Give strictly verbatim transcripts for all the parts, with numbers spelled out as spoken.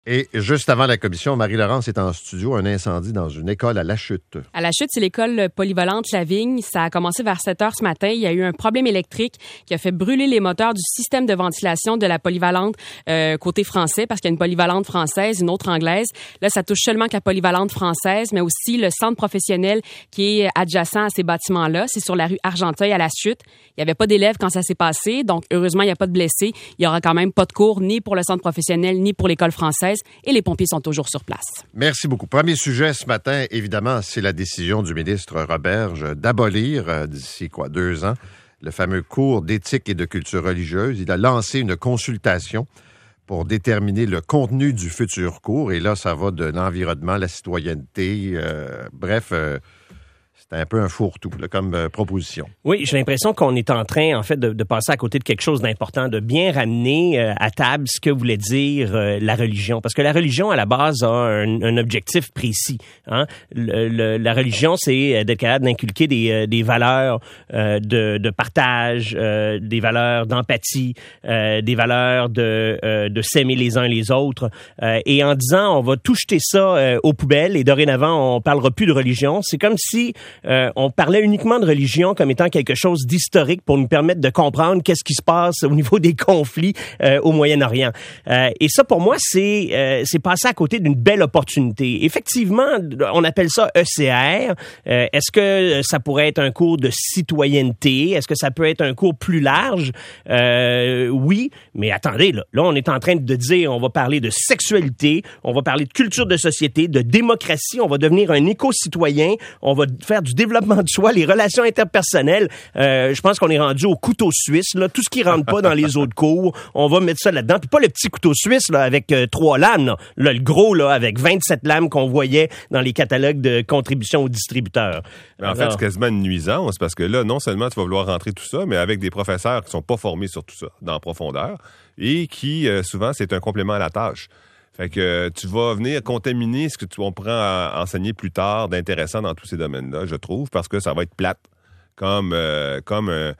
Et juste avant la commission, Marie-Laurence est en studio, un incendie dans une école à La Chute. À La Chute, c'est l'école polyvalente La Vigne. Ça a commencé vers sept heures ce matin. Il y a eu un problème électrique qui a fait brûler les moteurs du système de ventilation de la polyvalente euh, côté français, parce qu'il y a une polyvalente française, une autre anglaise. Là, ça touche seulement que la polyvalente française, mais aussi le centre professionnel qui est adjacent à ces bâtiments-là. C'est sur la rue Argenteuil à La Chute. Il n'y avait pas d'élèves quand ça s'est passé, donc heureusement, il n'y a pas de blessés. Il y aura quand même pas de cours ni pour le centre professionnel, ni pour l'école française. Et les pompiers sont toujours sur place. Merci beaucoup. Premier sujet ce matin, évidemment, c'est la décision du ministre Roberge d'abolir, euh, d'ici quoi, deux ans, le fameux cours d'éthique et de culture religieuse. Il a lancé une consultation pour déterminer le contenu du futur cours. Et là, ça va de l'environnement, la citoyenneté, euh, bref... Euh, C'est un peu un fourre-tout là, comme euh, proposition. Oui, j'ai l'impression qu'on est en train, en fait, de, de passer à côté de quelque chose d'important, de bien ramener euh, à table ce que voulait dire euh, la religion. Parce que la religion, à la base, a un, un objectif précis. Hein? Le, le, la religion, c'est d'être capable d'inculquer des, euh, des valeurs euh, de, de partage, euh, des valeurs d'empathie, euh, des valeurs de, euh, de s'aimer les uns les autres. Euh, et en disant, on va tout jeter ça euh, aux poubelles et dorénavant, on parlera plus de religion, c'est comme si Euh, on parlait uniquement de religion comme étant quelque chose d'historique pour nous permettre de comprendre qu'est-ce qui se passe au niveau des conflits euh, au Moyen-Orient. Euh, et ça, pour moi, c'est euh, c'est passer à côté d'une belle opportunité. Effectivement, on appelle ça E C R. Euh, est-ce que ça pourrait être un cours de citoyenneté? Est-ce que ça peut être un cours plus large? Euh, oui, mais attendez, là, là, on est en train de dire, on va parler de sexualité, on va parler de culture de société, de démocratie, on va devenir un éco-citoyen, on va faire du développement de soi, les relations interpersonnelles. Euh, je pense qu'on est rendu au couteau suisse. Là. Tout ce qui rentre pas dans les autres cours, on va mettre ça là-dedans. Puis pas le petit couteau suisse là, avec euh, trois lames. Là. Là, le gros là, avec vingt-sept lames qu'on voyait dans les catalogues de contribution aux distributeurs. Mais en Alors... fait, c'est quasiment une nuisance parce que là, non seulement tu vas vouloir rentrer tout ça, mais avec des professeurs qui sont pas formés sur tout ça, dans la profondeur, et qui, euh, souvent, c'est un complément à la tâche. Fait que euh, tu vas venir contaminer ce que tu on pourra en, enseigner plus tard d'intéressant dans tous ces domaines-là, je trouve, parce que ça va être plate, comme euh, comme euh,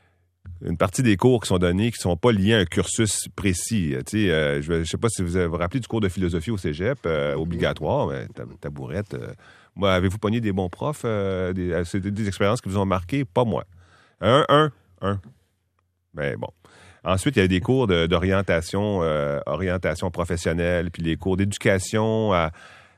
une partie des cours qui sont donnés qui sont pas liés à un cursus précis. Tu sais, euh, je, je sais pas si vous vous rappelez du cours de philosophie au cégep, euh, obligatoire, mais tabourette. Euh, moi, avez-vous pogné des bons profs, euh, des, c'est des expériences qui vous ont marqué? Pas moi. Un, un, un. Ben bon. Ensuite, il y a des cours de, d'orientation, euh, orientation professionnelle, puis les cours d'éducation à,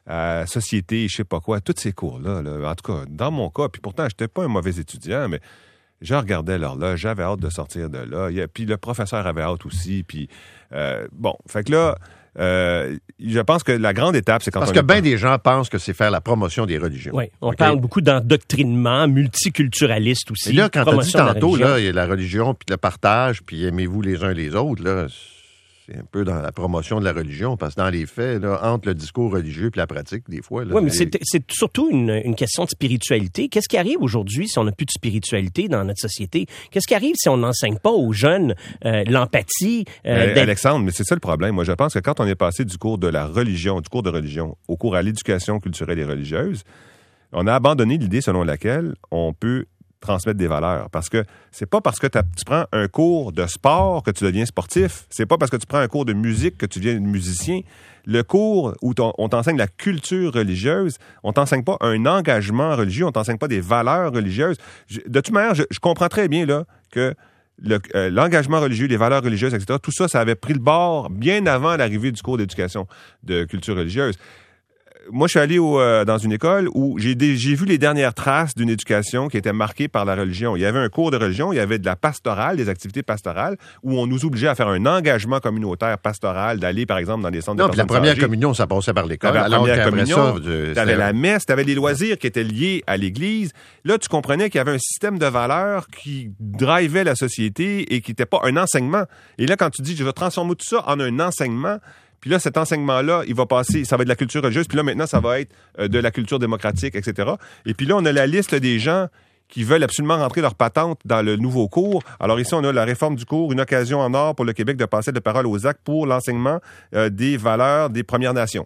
à société, je sais pas quoi. Tous ces cours-là, là, en tout cas, dans mon cas, puis pourtant, j'étais pas un mauvais étudiant, mais je regardais l'horloge, j'avais hâte de sortir de là. Il y a, puis le professeur avait hâte aussi. Puis euh, bon, fait que là, euh, je pense que la grande étape, c'est quand Parce on que bien pas... des gens pensent que c'est faire la promotion des religions. Oui, on okay? parle beaucoup d'endoctrinement, multiculturaliste aussi. Et là, quand tu as dit tantôt, la là, il y a la religion, puis le partage, puis aimez-vous les uns les autres, là, c'est un peu dans la promotion de la religion, parce que dans les faits, là, entre le discours religieux et la pratique, des fois... Là, oui, mais c'est, c'est, c'est surtout une, une question de spiritualité. Qu'est-ce qui arrive aujourd'hui si on n'a plus de spiritualité dans notre société? Qu'est-ce qui arrive si on n'enseigne pas aux jeunes euh, l'empathie? Euh, mais, Alexandre, mais c'est ça le problème. Moi, je pense que quand on est passé du cours de la religion, du cours de religion, au cours à l'éducation culturelle et religieuse, on a abandonné l'idée selon laquelle on peut transmettre des valeurs. Parce que c'est pas parce que tu prends un cours de sport que tu deviens sportif. C'est pas parce que tu prends un cours de musique que tu deviens musicien. Le cours où on t'enseigne la culture religieuse, on t'enseigne pas un engagement religieux, on t'enseigne pas des valeurs religieuses. Je, de toute manière, je, je comprends très bien là que le, euh, l'engagement religieux, les valeurs religieuses, et cetera, tout ça, ça avait pris le bord bien avant l'arrivée du cours d'éducation de culture religieuse. Moi, je suis allé au, euh, dans une école où j'ai, des, j'ai vu les dernières traces d'une éducation qui était marquée par la religion. Il y avait un cours de religion, il y avait de la pastorale, des activités pastorales, où on nous obligeait à faire un engagement communautaire pastoral, d'aller, par exemple, dans des centres non, de personnes puis la première âgées. communion, ça passait par l'école. T'avais la alors première communion, ça, t'avais la messe, t'avais les loisirs qui étaient liés à l'Église. Là, tu comprenais qu'il y avait un système de valeurs qui drivait la société et qui n'était pas un enseignement. Et là, quand tu dis, je vais transformer tout ça en un enseignement, puis là, cet enseignement-là, il va passer, ça va être de la culture religieuse, puis là, maintenant, ça va être euh, de la culture démocratique, et cetera. Et puis là, on a la liste des gens qui veulent absolument rentrer leur patente dans le nouveau cours. Alors ici, on a la réforme du cours, une occasion en or pour le Québec de passer de parole aux actes pour l'enseignement euh, des valeurs des Premières Nations.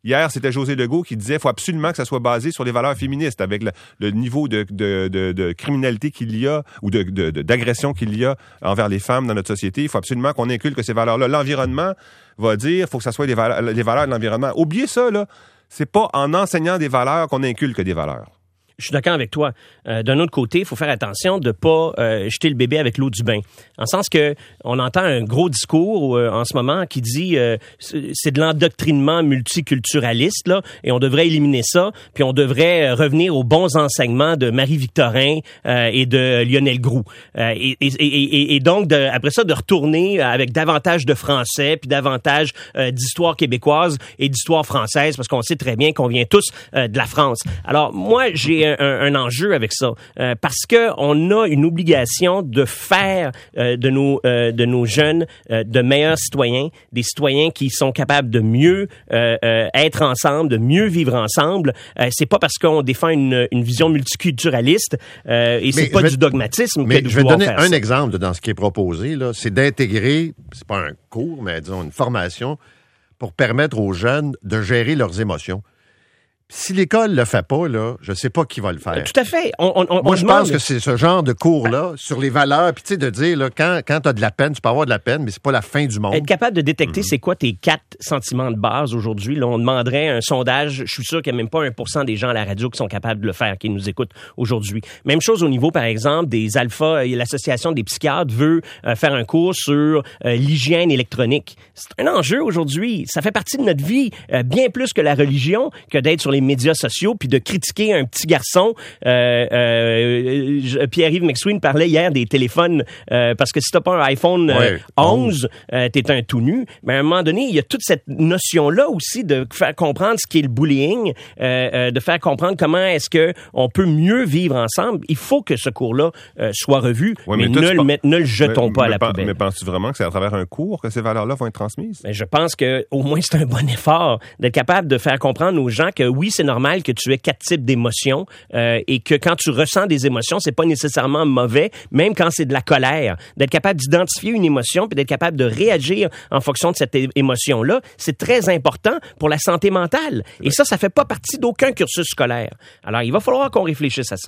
Hier, c'était José Legault qui disait qu'il faut absolument que ça soit basé sur les valeurs féministes, avec le, le niveau de, de, de, de criminalité qu'il y a ou de, de, de, d'agression qu'il y a envers les femmes dans notre société. Il faut absolument qu'on inculque ces valeurs-là. L'environnement va dire qu'il faut que ça soit les valeurs, les valeurs de l'environnement. Oubliez ça, là. C'est pas en enseignant des valeurs qu'on inculque des valeurs. Je suis d'accord avec toi. Euh, d'un autre côté, il faut faire attention de pas euh, jeter le bébé avec l'eau du bain. En sens que on entend un gros discours euh, en ce moment qui dit euh, c'est de l'endoctrinement multiculturaliste là, et on devrait éliminer ça, puis on devrait euh, revenir aux bons enseignements de Marie-Victorin euh, et de Lionel Groulx. Euh, et, et, et, et donc de, après ça de retourner avec davantage de français puis davantage euh, d'histoire québécoise et d'histoire française, parce qu'on sait très bien qu'on vient tous euh, de la France. Alors moi j'ai Un, un enjeu avec ça euh, parce que on a une obligation de faire euh, de nos euh, de nos jeunes euh, de meilleurs citoyens, des citoyens qui sont capables de mieux euh, euh, être ensemble, de mieux vivre ensemble. Euh, c'est pas parce qu'on défend une, une vision multiculturaliste euh, et c'est mais pas vais, du dogmatisme. Mais que je vais donner un ça. exemple dans ce qui est proposé là, c'est d'intégrer, c'est pas un cours, mais disons une formation pour permettre aux jeunes de gérer leurs émotions. Si l'école le fait pas, là, je sais pas qui va le faire. Tout à fait. On, on, Moi, on je demande... pense que c'est ce genre de cours-là, sur les valeurs, puis tu sais, de dire, là, quand, quand tu as de la peine, tu peux avoir de la peine, mais c'est pas la fin du monde. Être capable de détecter mm-hmm. c'est quoi tes quatre sentiments de base aujourd'hui. Là, on demanderait un sondage. Je suis sûr qu'il n'y a même pas un pour cent des gens à la radio qui sont capables de le faire, qui nous écoutent aujourd'hui. Même chose au niveau, par exemple, des alphas. L'Association des psychiatres veut euh, faire un cours sur euh, l'hygiène électronique. C'est un enjeu aujourd'hui. Ça fait partie de notre vie, euh, bien plus que la religion, que d'être sur les médias sociaux puis de critiquer un petit garçon. Euh, euh, Pierre-Yves McSween parlait hier des téléphones euh, parce que si t'as pas un iPhone euh, ouais, onze, euh, t'es un tout nu. Mais à un moment donné, il y a toute cette notion-là aussi de faire comprendre ce qu'est le bullying, euh, euh, de faire comprendre comment est-ce que on peut mieux vivre ensemble. Il faut que ce cours-là euh, soit revu, ouais, mais, mais ne, le, met, ne le jetons mais, pas mais, à la mais, poubelle. Mais penses-tu vraiment que c'est à travers un cours que ces valeurs-là vont être transmises? Mais je pense que au moins c'est un bon effort d'être capable de faire comprendre aux gens que oui, c'est normal que tu aies quatre types d'émotions euh, et que quand tu ressens des émotions, c'est pas nécessairement mauvais, même quand c'est de la colère. D'être capable d'identifier une émotion puis d'être capable de réagir en fonction de cette é- émotion-là, c'est très important pour la santé mentale. Et ça, ça fait pas partie d'aucun cursus scolaire. Alors, il va falloir qu'on réfléchisse à ça.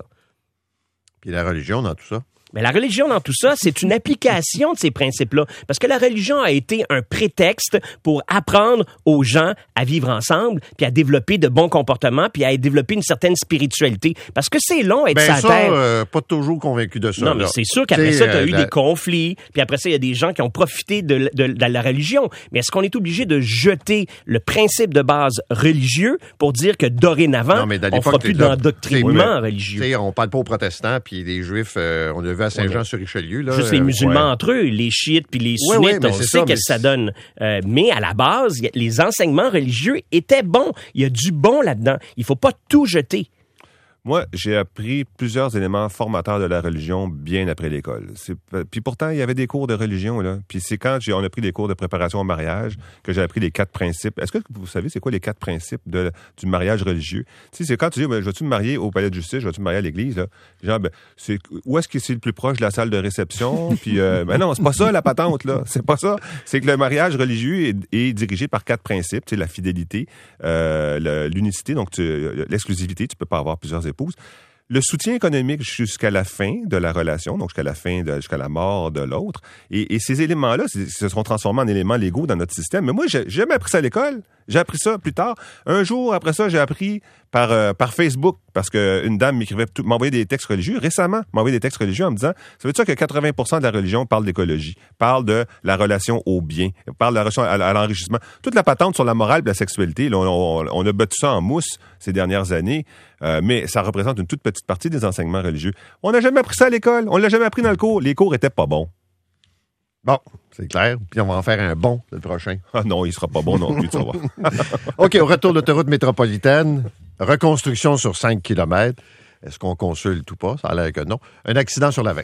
Puis la religion dans tout ça? Mais la religion dans tout ça, c'est une application de ces principes-là. Parce que la religion a été un prétexte pour apprendre aux gens à vivre ensemble, puis à développer de bons comportements, puis à développer une certaine spiritualité. Parce que c'est long être ben sur la terre. Euh, pas toujours convaincu de ça. Non, mais là. c'est sûr qu'après T'sais, ça, tu as euh, eu la... des conflits, puis après ça, il y a des gens qui ont profité de, de, de la religion. Mais est-ce qu'on est obligé de jeter le principe de base religieux pour dire que dorénavant, non, mais on ne fera plus d'endoctrinement religieux? T'sais, on parle pas aux protestants, puis les juifs, euh, on l'a vu à Saint-Jean-sur-Richelieu. Là, juste les musulmans euh, entre eux, les chiites puis les sunnites, ouais, ouais, on sait ça, qu'est-ce que ça donne. Euh, mais à la base, y a, les enseignements religieux étaient bons. Il y a du bon là-dedans. Il faut pas tout jeter. Moi, j'ai appris plusieurs éléments formateurs de la religion bien après l'école. C'est, puis pourtant, il y avait des cours de religion, là. Puis c'est quand j'ai, on a pris des cours de préparation au mariage que j'ai appris les quatre principes. Est-ce que vous savez c'est quoi les quatre principes de, du mariage religieux? Tu sais, c'est quand tu dis, ben, je vais-tu me marier au palais de justice, je vais-tu me marier à l'église, là? Genre, ben, c'est, où est-ce que c'est le plus proche de la salle de réception? Puis, euh, ben non, c'est pas ça, la patente, là. C'est pas ça. C'est que le mariage religieux est, est dirigé par quatre principes. Tu sais, la fidélité, euh, le, l'unicité, donc tu, l'exclusivité, tu peux pas avoir plusieurs époux. Le soutien économique jusqu'à la fin de la relation, donc jusqu'à la fin, de, jusqu'à la mort de l'autre. Et, et ces éléments-là se seront transformés en éléments légaux dans notre système. Mais moi, j'ai, j'ai jamais appris ça à l'école. J'ai appris ça plus tard. Un jour, après ça, j'ai appris par, euh, par Facebook, parce qu'une dame m'écrivait, m'envoyait des textes religieux. Récemment, m'envoyait des textes religieux en me disant, ça veut dire que quatre-vingts pour cent de la religion parle d'écologie, parle de la relation au bien, parle de la relation à, à l'enrichissement. Toute la patente sur la morale et la sexualité, là, on, on, on a battu ça en mousse ces dernières années, euh, mais ça représente une toute petite partie des enseignements religieux. On n'a jamais appris ça à l'école. On l'a jamais appris dans le cours. Les cours étaient pas bons. Bon, c'est clair. Puis on va en faire un bon le prochain. Ah non, il sera pas bon non plus, tu vas voir. OK, au retour de l'autoroute métropolitaine, reconstruction sur cinq kilomètres. Est-ce qu'on consulte ou pas? Ça a l'air que non. Un accident sur la vingt.